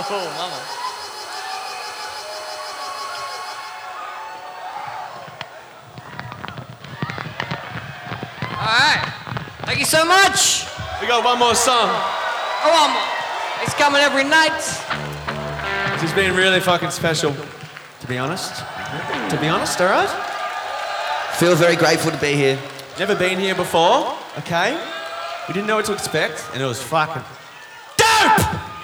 Oh, mama. All right. Thank you so much. We got one more song. Oh, one more. It's coming every night. This has been really fucking special, to be honest. All right? Feel very grateful to be here. Never been here before, okay? We didn't know what to expect, and it was fucking dope!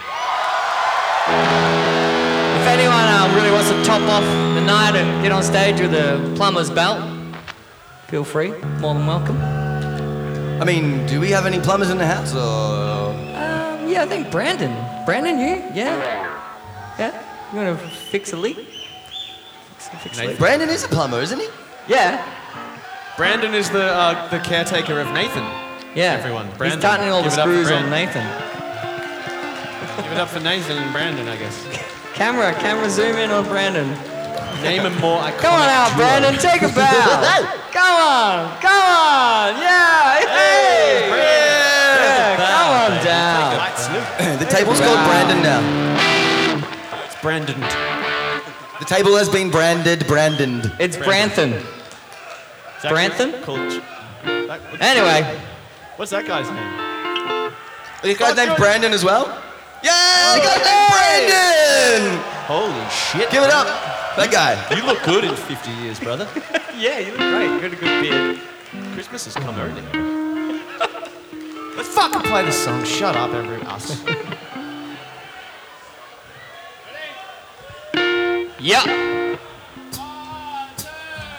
If anyone really wants to top off the night and get on stage with a plumber's belt, feel free. More than welcome. I mean, do we have any plumbers in the house, or...? Yeah, I think Brandon. Brandon, you? Yeah? Yeah? You want to fix a leak? Fix a leak? Brandon is a plumber, isn't he? Yeah. Brandon is the caretaker of Nathan. Yeah. Everyone. Brandon. He's tightening all the Give it up for screws on Brandon. Nathan. Give it up for Nathan and Brandon, I guess. Camera zoom in on Brandon. Name a more iconic Come on out, duo. Brandon, take a bow. Come on. Yeah, hey. Yeah, come on down. The table's called Brandon now. It's Brandon. The table has been brandoned. It's Branton. Branton? Anyway. What's that guy's name? This guy's named Brandon as well? Yeah, the guy's named Brandon! Holy shit. Give it up. That guy. You look good in 50 years, brother. Yeah, you look great. You got a good beard. Christmas has come early. Let's fucking play the song. Shut up, us. Yeah.